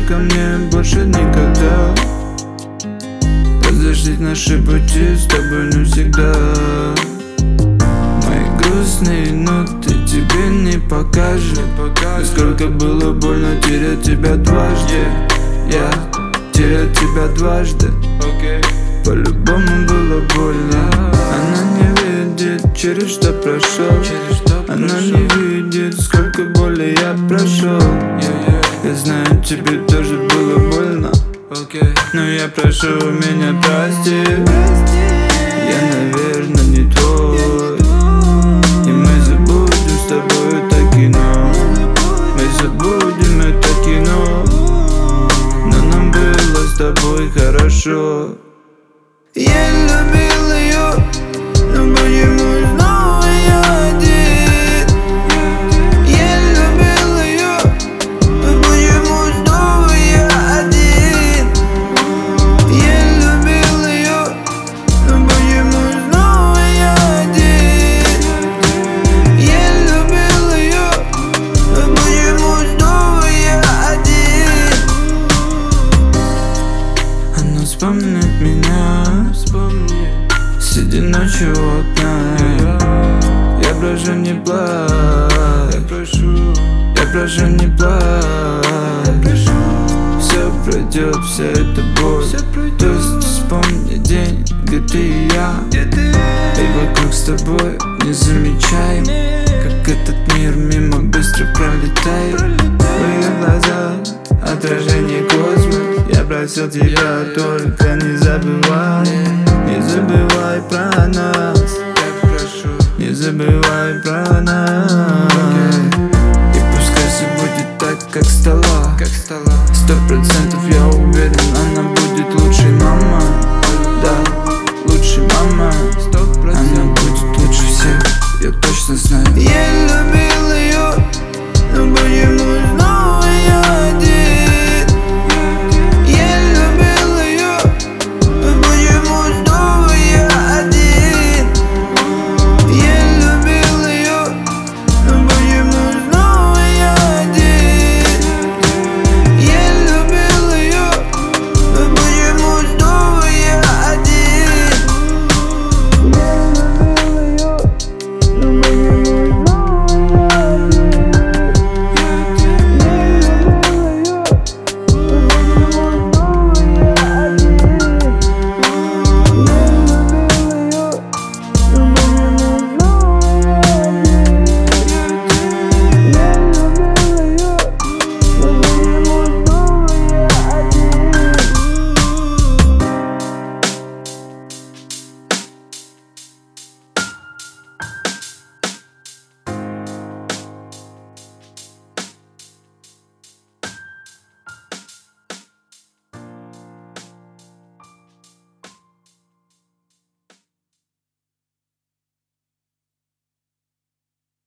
ко мне больше никогда. Разошлись наши пути с тобой навсегда. Мои грустные ноты тебе не покажут. Сколько было больно терять тебя дважды. Я терял тебя дважды. По-любому было больно. Она не видит, через что прошел. Она не видит, сколько боли я прошел. Я знаю, тебе тоже было больно, но я прошу меня прости. Я, наверное, не твой, и мы забудем с тобой это кино. Мы забудем это кино, но нам было с тобой хорошо. Я любил ее, но почему снова я один? Я любил ее, но почему снова я один? Я любил ее, но почему снова я один? Я любил ее, но почему снова я один? Она вспомнит меня, сидя ночью у окна. Я прошу не плачь, я прошу не плачь. Все пройдет, вся эта боль. Просто вспомни день, где ты и я, и вокруг с тобой не замечаем, как этот мир мимо быстро пролетает. В ее глазах отражение космос. Я просил тебя, только не забывай. Не забывай про нас, я прошу, не забывай про нас. И пускай все будет так, как стало. 100% я уверен.